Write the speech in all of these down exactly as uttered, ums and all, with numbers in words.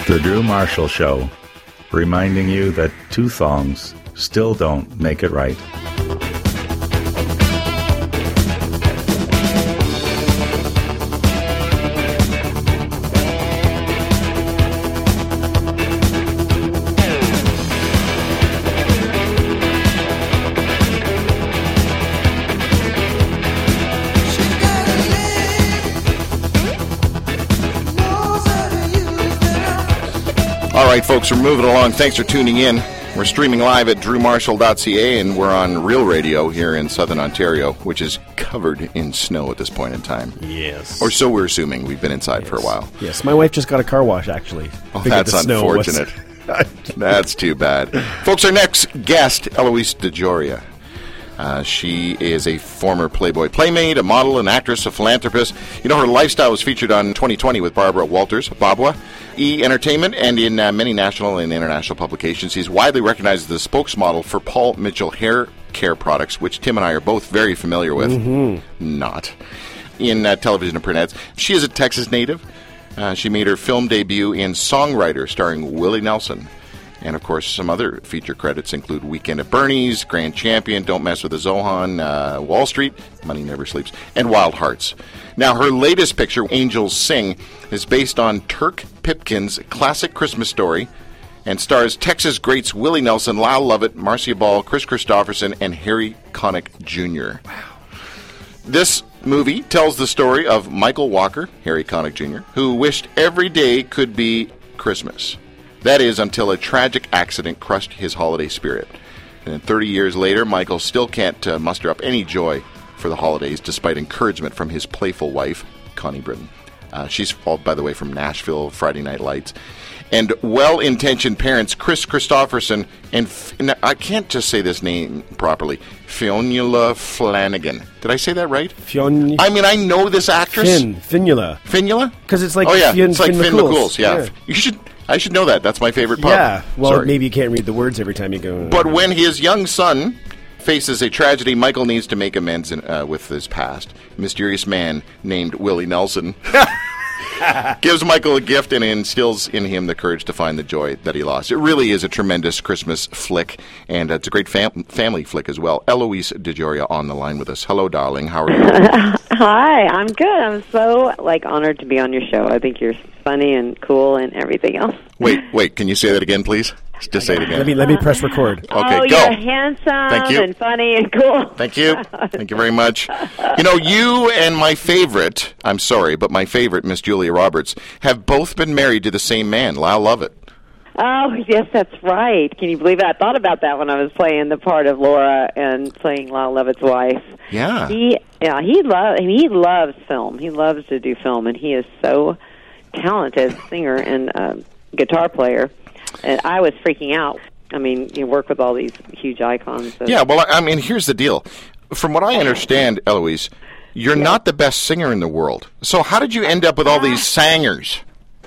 The Drew Marshall Show, reminding you that two thongs still don't make it right. All right, folks, we're moving along. Thanks for tuning in. We're streaming live at drew marshall dot c a, and we're on Real Radio here in Southern Ontario, which is covered in snow at this point in time. Yes. Or so we're assuming. We've been inside yes. for a while. Yes, my wife just got a car wash, actually. Oh, that's unfortunate. That's too bad. Folks, our next guest, Eloise DeJoria. Uh, she is a former Playboy playmate, a model, an actress, a philanthropist. You know, her lifestyle was featured on twenty twenty with Barbara Walters, Babwa, E! Entertainment, and in uh, many national and international publications. He's widely recognized as the spokesmodel for Paul Mitchell hair care products, which Tim and I are both very familiar with. Mm-hmm. Not. In uh, television and print ads. She is a Texas native. Uh, she made her film debut in Songwriter, starring Willie Nelson. And, of course, some other feature credits include Weekend at Bernie's, Grand Champion, Don't Mess with the Zohan, uh, Wall Street, Money Never Sleeps, and Wild Hearts. Now, her latest picture, Angels Sing, is based on Turk Pipkin's classic Christmas story and stars Texas greats Willie Nelson, Lyle Lovett, Marcia Ball, Chris Christopherson, and Harry Connick Junior Wow. This movie tells the story of Michael Walker, Harry Connick Junior, who wished every day could be Christmas. That is, until a tragic accident crushed his holiday spirit. And thirty years later, Michael still can't uh, muster up any joy for the holidays, despite encouragement from his playful wife, Connie Britton. Uh, she's, all, by the way, from Nashville, Friday Night Lights. And well-intentioned parents, Chris Christopherson, and, F- and I can't just say this name properly, Fionnuala Flanagan. Did I say that right? Fion- I mean, I know this actress. Fin. Finula. Finula? Because it's like oh, yeah. Fionn, it's like Finn Finn McCool's. McCool's, yeah. yeah. You should... I should know that. That's my favorite pub. Yeah. Well, Sorry. maybe you can't read the words every time you go. But when his young son faces a tragedy, Michael needs to make amends in, uh, with his past. A mysterious man named Willie Nelson gives Michael a gift and instills in him the courage to find the joy that he lost. It really is a tremendous Christmas flick, and it's a great fam- family flick as well. Eloise DeJoria on the line with us. Hello, darling. How are you? Hi, I'm good. I'm so like honored to be on your show. I think you're funny and cool and everything else. Wait, wait. Can you say that again, please? Just say it again. Let me let me press record. Okay, oh, go. You're handsome Thank you. and funny and cool. Thank you. Thank you very much. You know, you and my favorite, I'm sorry, but my favorite, Miss Julia Roberts, have both been married to the same man, Lyle Lovett. Oh, yes, that's right. Can you believe it? I thought about that when I was playing the part of Laura and playing Lyle Lovett's wife. Yeah. He, yeah, he loves. I mean, he loves film. He loves to do film, and he is so talented singer and uh, guitar player. And I was freaking out. I mean, you work with all these huge icons. Yeah. Well, I mean, here's the deal. From what I understand, Eloise, you're yeah. not the best singer in the world. So how did you end up with all these sangers?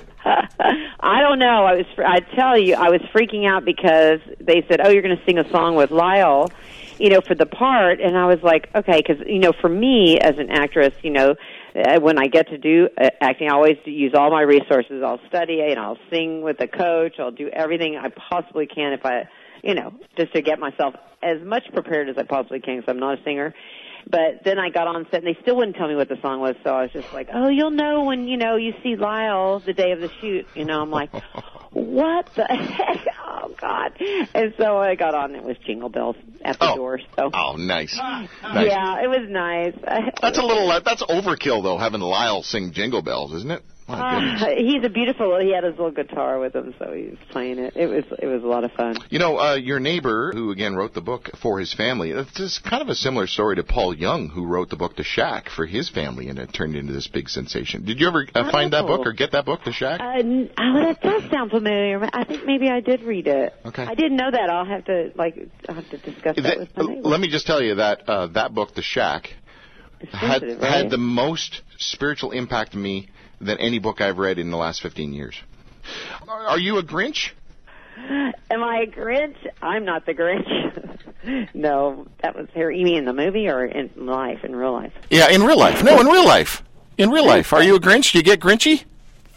I don't know. I was. I tell you, I was freaking out because they said, "Oh, you're going to sing a song with Lyle," you know, for the part, and I was like, "Okay," because you know, for me as an actress, you know, uh, when I get to do uh, acting, I always use all my resources. I'll study it, and I'll sing with a coach. I'll do everything I possibly can if I, you know, just to get myself as much prepared as I possibly can. Because I'm not a singer. But then I got on set, and they still wouldn't tell me what the song was, so I was just like, oh, you'll know when, you know, you see Lyle the day of the shoot. You know, I'm like, what the heck? Oh, God. And so I got on, and it was Jingle Bells at the oh. door. So. Oh, nice. nice. Yeah, it was nice. That's a little, uh, that's overkill, though, having Lyle sing Jingle Bells, isn't it? Uh, he's a beautiful. He had his little guitar with him, so he was playing it. It was it was a lot of fun. You know, uh, your neighbor, who again wrote the book for his family, it's just kind of a similar story to Paul Young, who wrote the book The Shack for his family, and it turned into this big sensation. Did you ever uh, oh. find that book or get that book, The Shack? Uh, oh, that does sound familiar. I think maybe I did read it. Okay. I didn't know that. I'll have to like I'll have to discuss that, that with my neighbor. Let me just tell you that uh, that book, The Shack, had right? had the most spiritual impact on me than any book I've read in the last fifteen years. Are you a Grinch? Am I a Grinch? I'm not the Grinch. No, that was her. You mean in the movie or in life, in real life? Yeah, in real life. No, in real life. In real life. Are you a Grinch? Do you get Grinchy?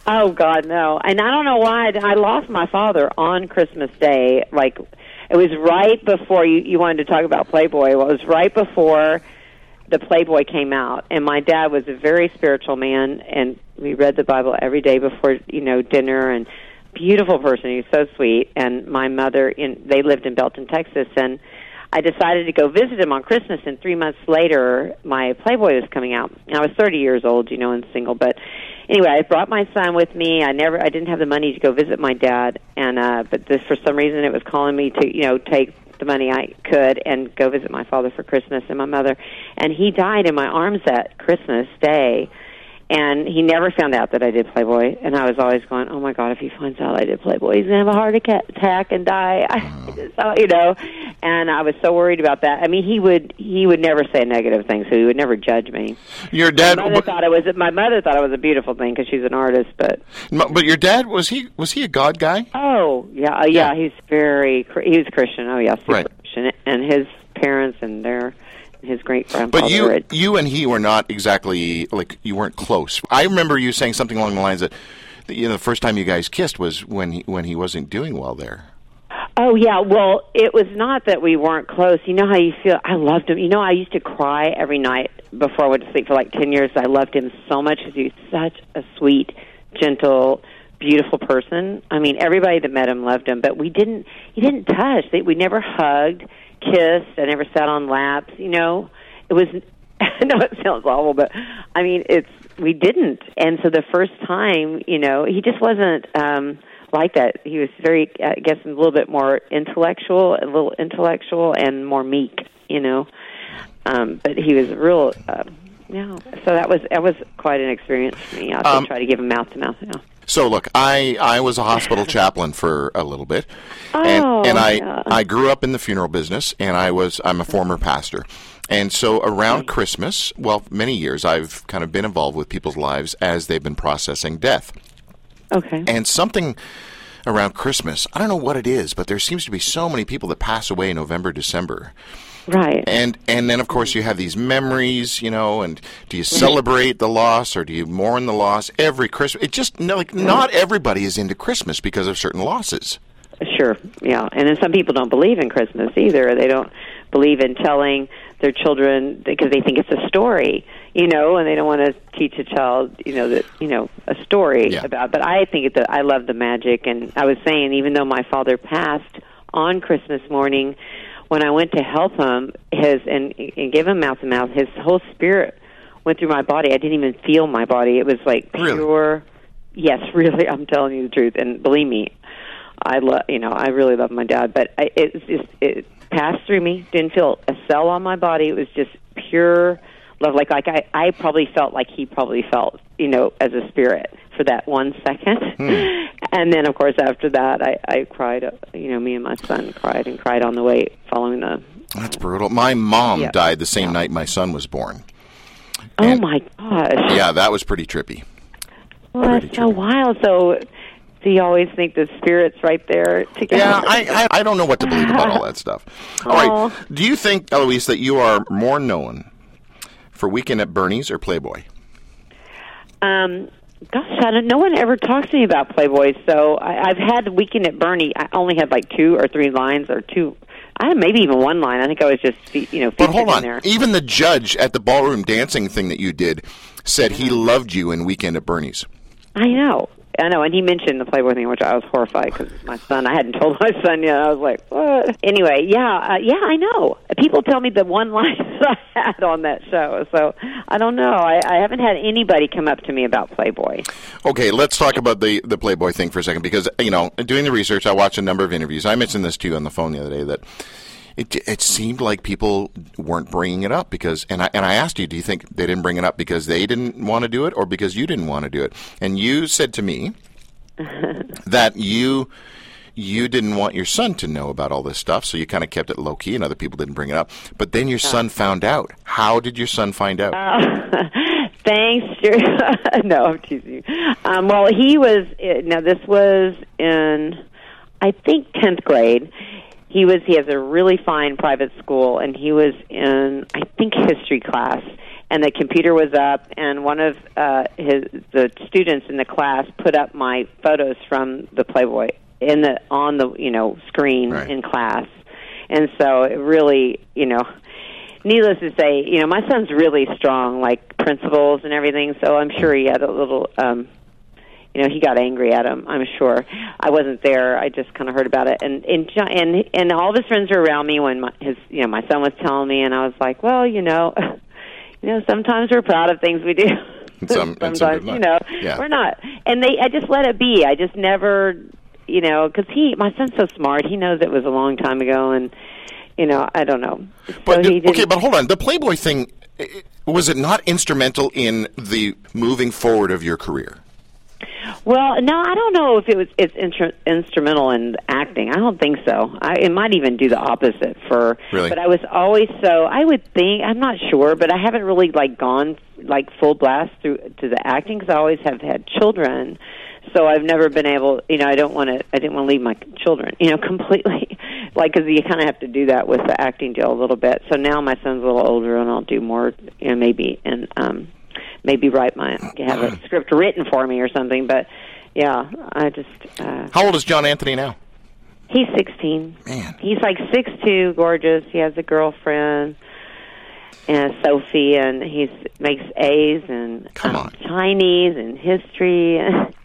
Oh, God, no. And I don't know why. I, I lost my father on Christmas Day. Like, it was right before you, you wanted to talk about Playboy. Well, it was right before the Playboy came out. And my dad was a very spiritual man, and we read the Bible every day before, you know, dinner, and beautiful person. He was so sweet. And my mother, in they lived in Belton, Texas, and I decided to go visit him on Christmas, and three months later, my Playboy was coming out. And I was thirty years old, you know, and single. But anyway, I brought my son with me. I never, I didn't have the money to go visit my dad, and uh, but this, for some reason, it was calling me to, you know, take the money I could and go visit my father for Christmas and my mother. And he died in my arms that Christmas Day. And he never found out that I did Playboy, and I was always going, "Oh my God! If he finds out I did Playboy, he's gonna have a heart attack and die." So, you know, and I was so worried about that. I mean, he would he would never say a negative thing, so he would never judge me. Your dad, my mother but, thought it was my mother thought it was a beautiful thing because she's an artist, but but your dad was he was he a God guy? Oh yeah, uh, yeah, yeah, he's very he was Christian. Oh yeah, super right. Christian, and his parents and their. His great grandfather. But you, you and he were not exactly like you weren't close. I remember you saying something along the lines that, you know, the first time you guys kissed was when he when he wasn't doing well there. Oh yeah, well, it was not that we weren't close. You know how you feel. I loved him. You know, I used to cry every night before I went to sleep for like ten years. I loved him so much because he was such a sweet, gentle, beautiful person. I mean, everybody that met him loved him, but we didn't. He didn't touch. We never hugged. Kissed. I never sat on laps. You know, it was. I know it sounds awful, but I mean, it's we didn't. And so the first time, you know, he just wasn't um, like that. He was very, I guess, a little bit more intellectual, a little intellectual, and more meek. You know, um, but he was real. Uh, yeah. So that was that was quite an experience for me. I have to um, try to give him mouth to mouth now. So look, I, I was a hospital chaplain for a little bit, and oh, and I yeah. I grew up in the funeral business, and I was I'm a former pastor, and so around Christmas, well, many years I've kind of been involved with people's lives as they've been processing death. Okay. And something around Christmas, I don't know what it is, but there seems to be so many people that pass away in November, December. Right. And and then, of course, you have these memories, you know, and do you celebrate the loss or do you mourn the loss every Christmas? It just, like, not everybody is into Christmas because of certain losses. Sure, yeah. And then some people don't believe in Christmas either. They don't believe in telling their children because they think it's a story, you know, and they don't want to teach a child, you know, that, you know, a story yeah. about. But I think that I love the magic. And I was saying, even though my father passed on Christmas morning, when I went to help him, his and, and give him mouth to mouth, his whole spirit went through my body. I didn't even feel my body. It was like pure. Really? Yes, really. I'm telling you the truth, and believe me, I love. You know, I really love my dad. But I, it just it passed through me. Didn't feel a cell on my body. It was just pure love. Like like I, I probably felt like he probably felt. You know, as a spirit for that one second. Hmm. And then, of course, after that, I, I cried, uh, you know, me and my son cried and cried on the way following the... That's brutal. My mom yeah. died the same yeah. night my son was born. Oh, and my gosh. Yeah, that was pretty trippy. Well, pretty that's trippy. So wild. So do you always think the spirit's right there together? Yeah, I, I, I don't know what to believe about all that stuff. All oh. right. Do you think, Eloise, that you are more known for Weekend at Bernie's or Playboy? Um... Gosh, I don't, no one ever talks to me about Playboy, so I, I've had Weekend at Bernie. I only had like two or three lines or two. I had maybe even one line. I think I was just, you know, featured but hold on. in there. Even the judge at the ballroom dancing thing that you did said he loved you in Weekend at Bernie's. I know. I know, and he mentioned the Playboy thing, which I was horrified because my son, I hadn't told my son yet. I was like, what? Anyway, yeah, uh, yeah, I know. People tell me the one line I had on that show, so I don't know. I, I haven't had anybody come up to me about Playboy. Okay, let's talk about the, the Playboy thing for a second because, you know, doing the research, I watched a number of interviews. I mentioned this to you on the phone the other day that It it seemed like people weren't bringing it up because, and I and I asked you, do you think they didn't bring it up because they didn't want to do it or because you didn't want to do it? And you said to me that you you didn't want your son to know about all this stuff, so you kind of kept it low key, and other people didn't bring it up. But then your son found out. How did your son find out? Uh, thanks. No, I'm teasing you. Um, well, he was. Now this was in, I think, tenth grade. He was. He has a really fine private school, and he was in, I think, history class. and the computer was up, and one of uh, his the students in the class put up my photos from the Playboy in the on the you know screen right. in class, and so it really you know. Needless to say, you know, my son's really strong, like principles and everything. So I'm sure he had a little, um, you know, he got angry at him. I'm sure. I wasn't there. I just kind of heard about it, and and and and all of his friends were around me when my, his, you know, my son was telling me, and I was like, well, you know, you know, sometimes we're proud of things we do. Some, sometimes, you know, yeah. we're not. And they, I just let it be. I just never, you know, because he, my son's so smart. He knows it was a long time ago, and. You know, I don't know. But so he okay, but hold on. The Playboy thing, was it not instrumental in the moving forward of your career? Well, no, I don't know if it was it's instru- instrumental in acting. I don't think so. I, it might even do the opposite for. Really? But I was always so. I would think. I'm not sure, but I haven't really like gone like full blast through to the acting because I always have had children. So I've never been able, you know, I don't want to, I didn't want to leave my children, you know, completely, like, because you kind of have to do that with the acting deal a little bit. So now my son's a little older, and I'll do more, you know, maybe, and um, maybe write my, have a script written for me or something. But yeah, I just. Uh, How old is John Anthony now? He's sixteen. Man, he's like six two, gorgeous. He has a girlfriend. And Sophie, and he makes A's and Come um, on. Chinese and history.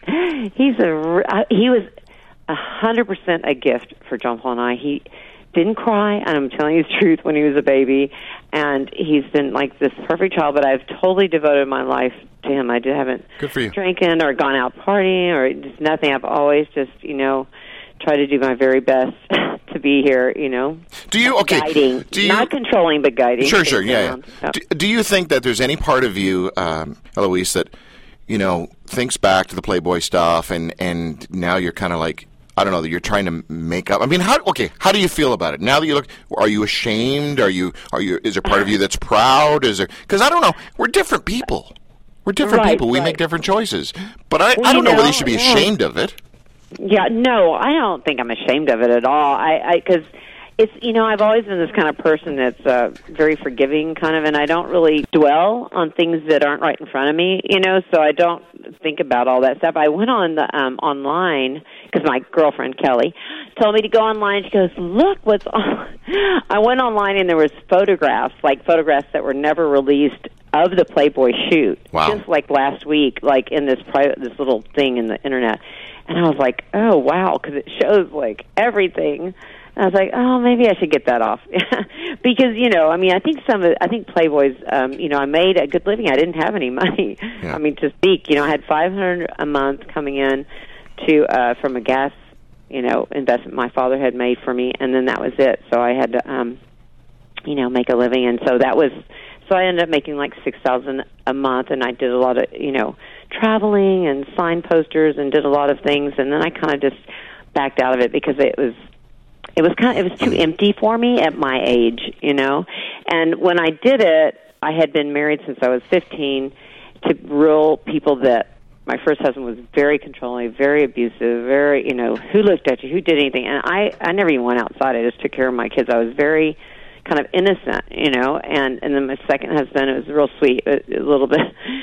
He's a he was a hundred percent a gift for John Paul and I. He didn't cry, and I'm telling you the truth, when he was a baby. And he's been like this perfect child. But I've totally devoted my life to him. I haven't Good for you. drinking or gone out partying or just nothing. I've always just you know tried to do my very best to be here, you know. Do you okay? Guiding, do you, not controlling, but guiding. Sure, sure, yeah. yeah. yeah. Do, do you think that there's any part of you, um, Eloise, that you know thinks back to the Playboy stuff, and and now you're kind of like, I don't know, that you're trying to make up? I mean, how okay? How do you feel about it now that you look? Are you ashamed? Are you? Are you? Is there part of you that's proud? Is there? Because I don't know. We're different people. We're different Right, people. We right. make different choices. But I, Well, I don't you know whether you know, should be yeah. ashamed of it. Yeah, no, I don't think I'm ashamed of it at all. I, because it's, you know, I've always been this kind of person that's uh, very forgiving, kind of, and I don't really dwell on things that aren't right in front of me, you know. So I don't think about all that stuff. I went on the um, online because my girlfriend Kelly told me to go online. She goes, "Look what's on." I went online and there was photographs, like photographs that were never released of the Playboy shoot. Wow. Just like last week, like in this private, this little thing in the internet. And I was like, oh, wow, because it shows, like, everything. And I was like, oh, maybe I should get that off. Because, you know, I mean, I think some of, I think Playboy's, um, you know, I made a good living. I didn't have any money. Yeah. I mean, to speak, you know, I had five hundred dollars a month coming in to, uh, from a gas, you know, investment my father had made for me, and then that was it. So I had to, um, you know, make a living. And so that was, so I ended up making like six thousand dollars a month, and I did a lot of, you know, traveling and sign posters and did a lot of things, and then I kind of just backed out of it because it was it was kind of, it was too empty for me at my age, you know. And when I did it, I had been married since I was fifteen to real people that my first husband was very controlling, very abusive, very, you know, who looked at you, who did anything, and I I never even went outside. I just took care of my kids. I was very kind of innocent, you know, and, and then my second husband, it was real sweet, a, a little bit,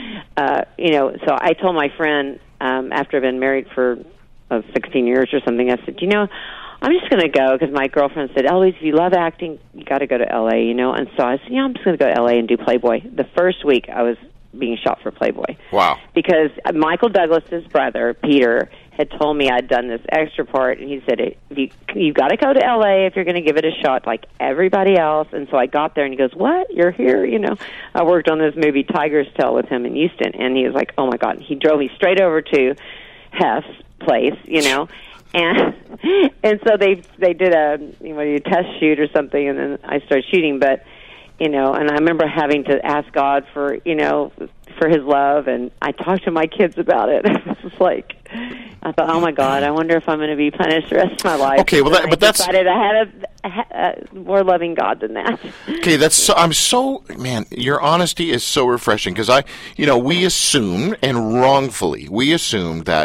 uh, you know, so I told my friend, um, after I've been married for uh, sixteen years or something, I said, you know, I'm just going to go, because my girlfriend said, Eloise, if you love acting, you got to go to L A, you know, and so I said, yeah, I'm just going to go to L A and do Playboy. The first week I was being shot for Playboy. Wow. Because Michael Douglas's brother, Peter, had told me I'd done this extra part, and he said, you, you've got to go to L A if you're going to give it a shot like everybody else. And so I got there, and he goes, what? You're here? You know, I worked on this movie Tiger's Tail with him in Houston, and he was like, oh, my God. He drove me straight over to Hef's place, you know, and and so they they did a, you know, a test shoot or something, and then I started shooting, but you know, and I remember having to ask God for, you know, for his love, and I talked to my kids about it. It was like, I thought, oh my God, I wonder if I'm going to be punished the rest of my life. Okay, well, that, And but I that's decided I had a, a, a more loving God than that. okay. That's so, I'm so man. Your honesty is so refreshing, because I, you know, we assume, and wrongfully, we assume that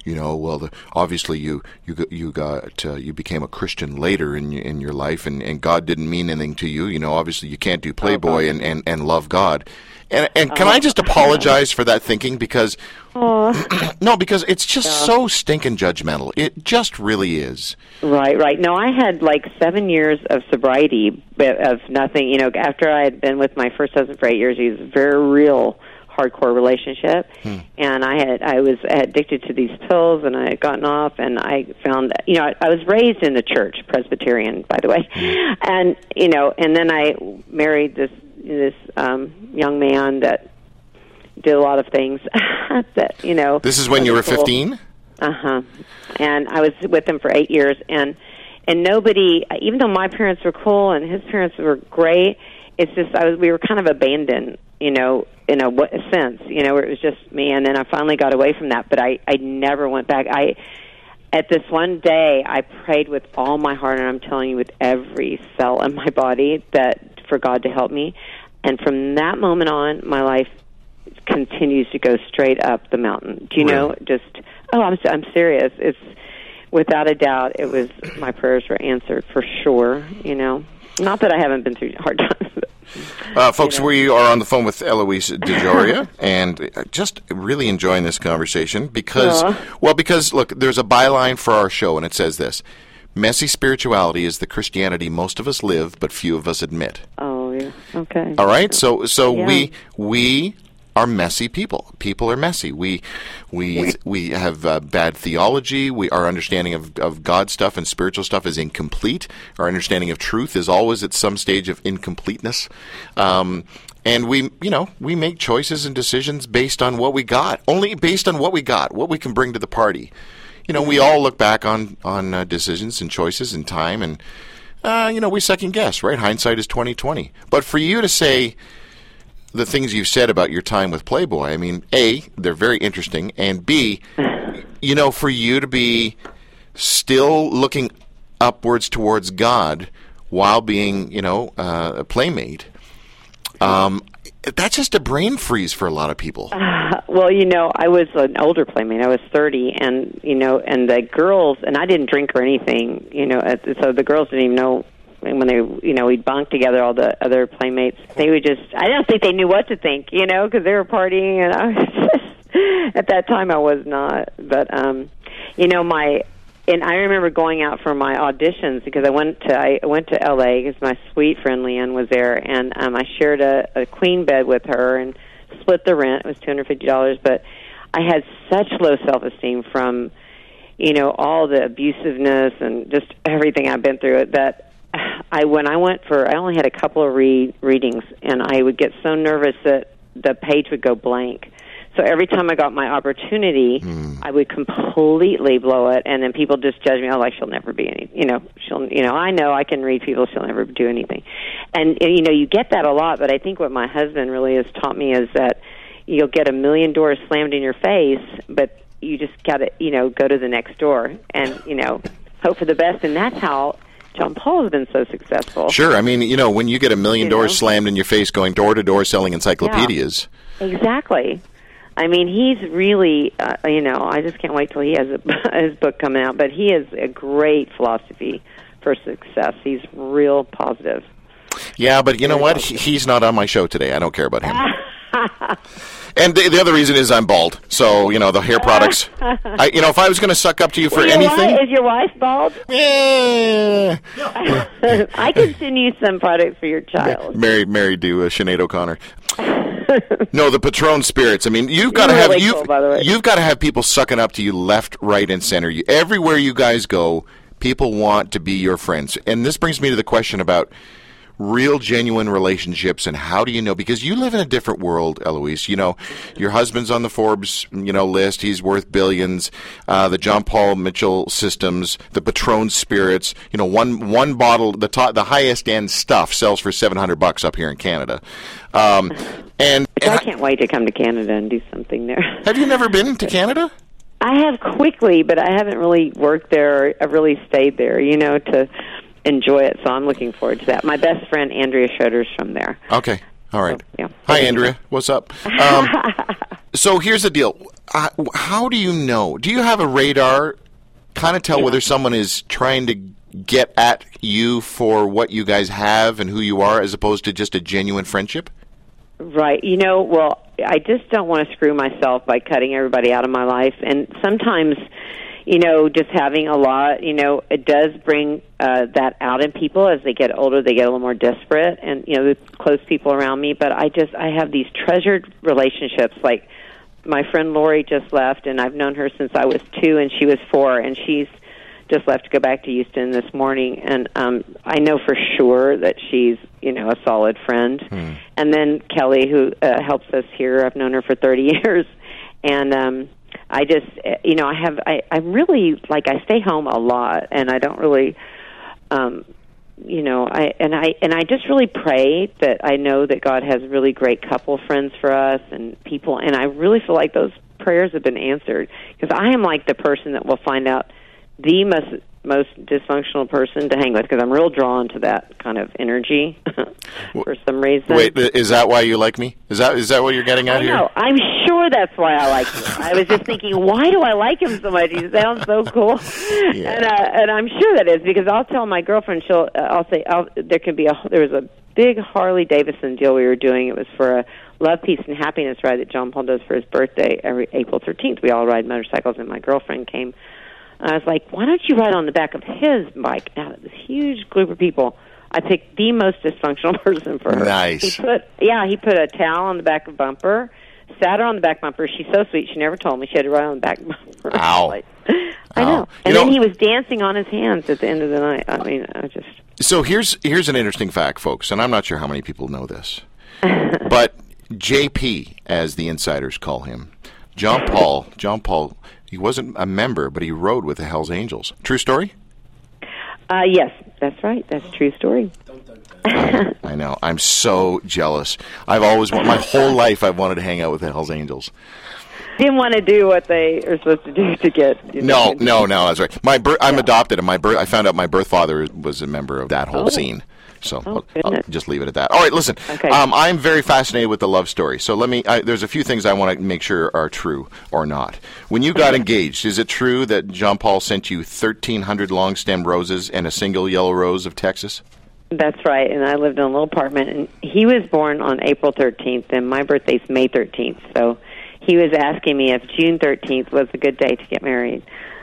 you know, well, the, obviously you you got, you got uh, you became a Christian later in your, in your life, and, and God didn't mean anything to you. You know, obviously you can't do Playboy oh, and, and, and love God. And and can oh. I just apologize for that thinking, because oh. no, because it's just yeah. so stinking judgmental. It just really is. Right, right. No, I had like seven years of sobriety, but of nothing. You know, after I had been with my first husband for eight years, he was a very real hardcore relationship, hmm. and I had I was addicted to these pills, and I had gotten off, and I found, you know, I, I was raised in the church, Presbyterian, by the way, hmm. and you know, and then I married this this um, young man that did a lot of things that, you know. This is when you were fifteen? Uh huh. And I was with him for eight years, and and nobody, even though my parents were cool and his parents were great, it's just I was we were kind of abandoned, you know, in a, a sense, you know, where it was just me. And then I finally got away from that, but I I never went back. I at this one day I prayed with all my heart, and I'm telling you, with every cell in my body, that for God to help me. And from that moment on, my life continues to go straight up the mountain. Do you Really? know? Just oh, I'm I'm serious. It's without a doubt, it was my prayers were answered for sure. You know, not that I haven't been through hard times. But, uh, folks, you know. We are on the phone with Eloise DeJoria, and just really enjoying this conversation because, Aww. well, because look, there's a byline for our show, and it says this: "Messy spirituality is the Christianity most of us live, but few of us admit." Oh yeah, okay. All right, so so Yeah. we we. are messy people. People are messy. We we we have uh, bad theology. We our understanding of, of God stuff and spiritual stuff is incomplete. Our understanding of truth is always at some stage of incompleteness. Um, and we, you know, we make choices and decisions based on what we got. Only based on what we got, what we can bring to the party. You know, we all look back on on uh, decisions and choices and time, and uh, you know, we second guess. Right? Hindsight is twenty twenty. But for you to say the things you've said about your time with Playboy, I mean, A, they're very interesting, and B, you know, for you to be still looking upwards towards God while being, you know, uh, a playmate, um, that's just a brain freeze for a lot of people. Uh, well, you know, I was an older playmate. I was thirty, and, you know, and the girls, and I didn't drink or anything, you know, so the girls didn't even know. And when they, you know, we'd bunk together, all the other playmates, they would just, I don't think they knew what to think, you know, because they were partying, and I was just, at that time I was not. But, um, you know, my, and I remember going out for my auditions, because I went to, I went to L A because my sweet friend Leanne was there, and um, I shared a, a queen bed with her and split the rent. It was two hundred fifty dollars, but I had such low self-esteem from, you know, all the abusiveness and just everything I've been through, it that I when I went for, I only had a couple of read, readings, and I would get so nervous that the page would go blank. So every time I got my opportunity, mm. I would completely blow it, and then people just judge me. Oh, like she'll never be any, you know, she'll, you know, I know I can read people, she'll never do anything, and you know, you get that a lot. But I think what my husband really has taught me is that you'll get a million doors slammed in your face, but you just got to, you know, go to the next door and, you know, hope for the best, and that's how John Paul has been so successful. Sure. I mean, you know, when you get a million you doors know? slammed in your face going door to door selling encyclopedias. Yeah, exactly. I mean, he's really, uh, you know, I just can't wait till he has a, his book coming out. But he has a great philosophy for success. He's real positive. Yeah, but you know what? He, he's not on my show today. I don't care about him. And the, the other reason is I'm bald. So, you know, the hair products. I, you know, if I was going to suck up to you for well, anything. Wife, is your wife bald? Yeah. I can send you some products for your child. Married, married to uh, Sinead O'Connor. No, the Patron spirits. I mean, you've got to have really you've, cool, by the way. you've got to have people sucking up to you left, right, and center. You, everywhere you guys go, people want to be your friends. And this brings me to the question about real, genuine relationships, and how do you know? Because you live in a different world, Eloise. You know, your husband's on the Forbes, you know, list. He's worth billions. Uh, the John Paul Mitchell systems, the Patron spirits. You know, one one bottle, the top, the highest end stuff sells for seven hundred bucks up here in Canada. Um, and, Which and I can't wait to come to Canada and do something there. Have you never been to Canada? I have quickly, but I haven't really worked there. I've really stayed there, you know, to enjoy it. So I'm looking forward to that. My best friend Andrea Schroeder's from there. Okay, all right. So, yeah. Hi, Andrea. What's up? Um, So here's the deal. Uh, how do you know? Do you have a radar, kind of tell Yeah. whether someone is trying to get at you for what you guys have and who you are as opposed to just a genuine friendship? Right. You know, well, I just don't want to screw myself by cutting everybody out of my life. And sometimes, you know, just having a lot, you know, it does bring uh, that out in people as they get older. They get a little more desperate and, you know, the close people around me. But I just, I have these treasured relationships. Like my friend Lori just left, and I've known her since I was two and she was four, and she's just left to go back to Houston this morning, and um, I know for sure that she's, you know, a solid friend. Hmm. And then Kelly, who uh, helps us here, I've known her for thirty years, and um, I just, you know, I have, I, I'm really, like, I stay home a lot, and I don't really, um, you know, I and I and I just really pray that I know that God has really great couple friends for us and people, and I really feel like those prayers have been answered, because I am like the person that will find out the most most dysfunctional person to hang with, because I'm real drawn to that kind of energy for some reason. Wait, is that why you like me? Is that is that what you're getting at I here? know. I'm sure that's why I like him. I was just thinking, why do I like him so much? He sounds so cool, Yeah. and uh, and I'm sure that is because I'll tell my girlfriend. She'll uh, I'll say I'll, there can be a there was a big Harley Davidson deal we were doing. It was for a Love, Peace, and Happiness ride that John Paul does for his birthday every April thirteenth. We all ride motorcycles, and my girlfriend came. I was like, why don't you ride on the back of his bike? Out of this huge group of people, I picked the most dysfunctional person for her. Nice. He put, yeah, he put a towel on the back of bumper, sat her on the back bumper. She's so sweet. She never told me she had to ride on the back bumper. Ow. Like, I Ow. know. And You then know- he was dancing on his hands at the end of the night. I mean, I just... So here's here's an interesting fact, folks, and I'm not sure how many people know this, but J P, as the insiders call him, John Paul, John Paul, he wasn't a member, but he rode with the Hells Angels. True story? Uh, yes, that's right. That's a true story. I know. I'm so jealous. I've always wanted, my whole life I've wanted to hang out with the Hells Angels. Didn't want to do what they are supposed to do to get... You No, know, no, no, that's right. My bir- I'm adopted, and my birth, I found out my birth father was a member of that whole Oh. scene. So Oh, I'll, I'll goodness. just leave it at that. All right, listen. Okay. Um, I'm very fascinated with the love story. So let me. I, there's a few things I want to make sure are true or not. When you got engaged, is it true that John Paul sent you thirteen hundred long-stemmed roses and a single yellow rose of Texas? That's right, and I lived in a little apartment, and he was born on April thirteenth, and my birthday's May thirteenth, so he was asking me if June thirteenth was a good day to get married.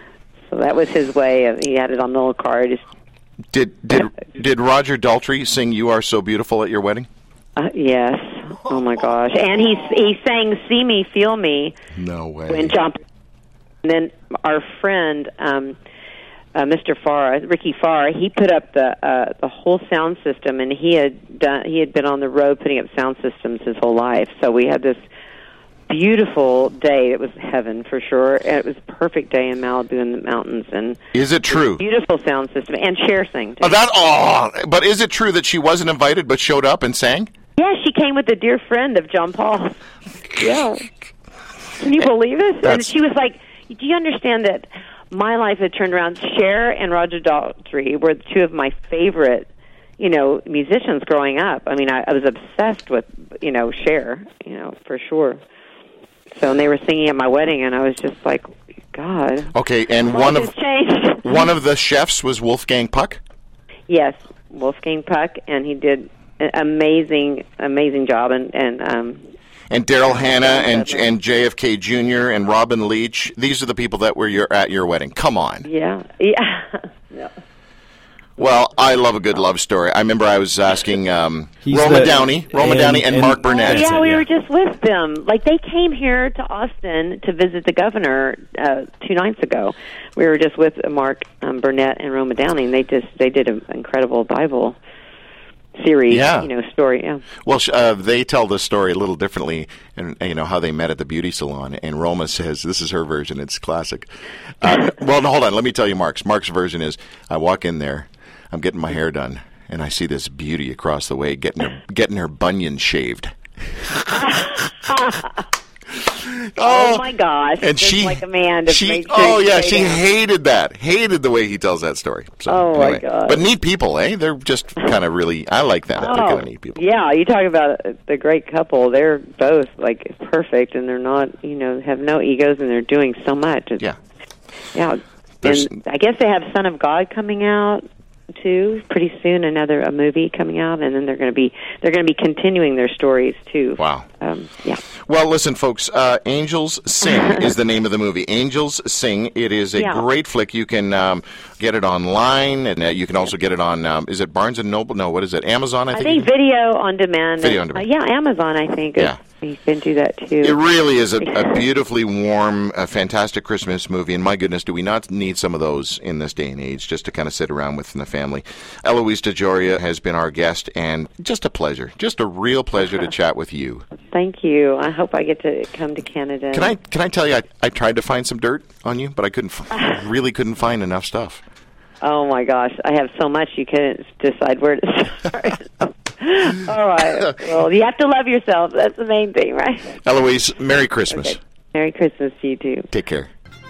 So that was his way of, he had it on the little card. Just, Did did did Roger Daltrey sing "You Are So Beautiful" at your wedding? uh, yes. Oh, my gosh. And he, he sang See Me, Feel Me. No way. When John, and then our friend, um, uh, Mister Farr, Ricky Farr, he put up the uh, the whole sound system, and he had done he had been on the road putting up sound systems his whole life. So we had this beautiful day. It was heaven for sure. And it was a perfect day in Malibu in the mountains, and Is it true? beautiful sound system and Cher sang too. Oh, that oh, but is it true that she wasn't invited but showed up and sang? Yeah, she came with a dear friend of John Paul. Yeah. Can you believe it? And That's- she was like, do you understand that my life had turned around? Cher and Roger Daltrey were two of my favorite, you know, musicians growing up. I mean, I, I was obsessed with, you know, Cher, you know, for sure. So, and they were singing at my wedding, and I was just like, God. Okay, and life one has of changed. one of the chefs was Wolfgang Puck. Yes, Wolfgang Puck, and he did an amazing, amazing job, and, and um, And Daryl Hannah and and J F K Junior and Robin Leach. These are the people that were your, at your wedding. Come on. yeah, yeah. yeah. Well, I love a good love story. I remember I was asking um, He's Roma the- Downey, Roma and- Downey, and, and- Mark Burnett. That's yeah, it, we yeah. were just with them. Like, they came here to Austin to visit the governor uh, two nights ago. We were just with Mark um, Burnett and Roma Downey, and they just they did an incredible Bible series, Yeah. you know, story. Yeah. Well, sh- uh, they tell the story a little differently, and you know how they met at the beauty salon. And Roma says this is her version; it's classic. Uh, well, no, hold on. Let me tell you, Mark's. Mark's version is: I walk in there, I'm getting my hair done, and I see this beauty across the way getting her getting her bunion shaved. Oh, my gosh! And just she, like a man. To she, make sure oh you yeah, stay she down. hated that. Hated the way he tells that story. So, Oh, my anyway. God. But neat people, eh? They're just kind of really. I like that. They're Oh, kind of neat people. yeah. You talk about the great couple. They're both like perfect, and they're not, you know, have no egos, and they're doing so much. It's, Yeah. yeah. There's- And I guess they have Son of God coming out too pretty soon. Another a movie coming out, and then they're going to be they're going to be continuing their stories too. Wow. Um, yeah. Well, listen, folks. Uh, Angels Sing is the name of the movie. Angels Sing. It is a Yeah. great flick. You can um, get it online, and uh, you can also get it on. Um, is it Barnes and Noble? No, what is it? Amazon. I I think. think video on demand. Video on demand. Uh, yeah, Amazon. I think. Yeah. You can do that too. It really is a, a beautifully warm, a fantastic Christmas movie, and my goodness, do we not need some of those in this day and age, just to kind of sit around with in the family. Eloise DeJoria has been our guest, and just a pleasure, just a real pleasure to chat with you. Thank you. I hope I get to come to Canada. Can I can I tell you, I, I tried to find some dirt on you, but I couldn't, f- really couldn't find enough stuff. Oh my gosh, I have so much you couldn't decide where to start. All right. Well, you have to love yourself. That's the main thing, right? Eloise, Merry Christmas. Okay. Merry Christmas to you too. Take care.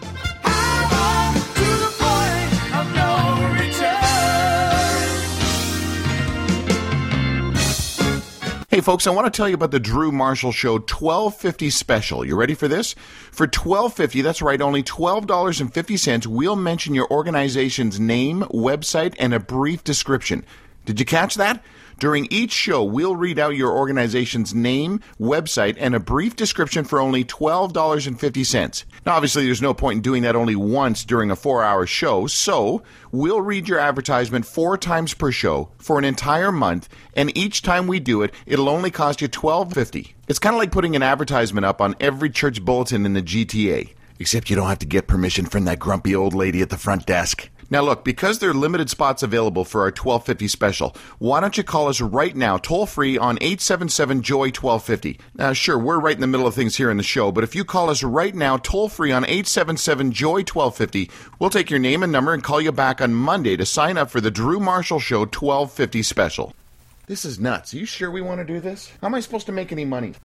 Hey folks, I want to tell you about the Drew Marshall Show twelve fifty special. You ready for this? For twelve fifty, that's right, only twelve dollars and fifty cents, we'll mention your organization's name, website, and a brief description. Did you catch that? During each show, we'll read out your organization's name, website, and a brief description for only twelve dollars and fifty cents. Now, obviously, there's no point in doing that only once during a four-hour show, so we'll read your advertisement four times per show for an entire month, and each time we do it, it'll only cost you twelve dollars and fifty cents. It's kind of like putting an advertisement up on every church bulletin in the G T A, except you don't have to get permission from that grumpy old lady at the front desk. Now look, because there are limited spots available for our twelve fifty special, why don't you call us right now, toll free on eight seven seven, J O Y, twelve fifty. Now sure, we're right in the middle of things here in the show, but if you call us right now, toll free on eight seven seven, J O Y, twelve fifty, we'll take your name and number and call you back on Monday to sign up for the Drew Marshall Show twelve fifty special. This is nuts. Are you sure we want to do this? How am I supposed to make any money?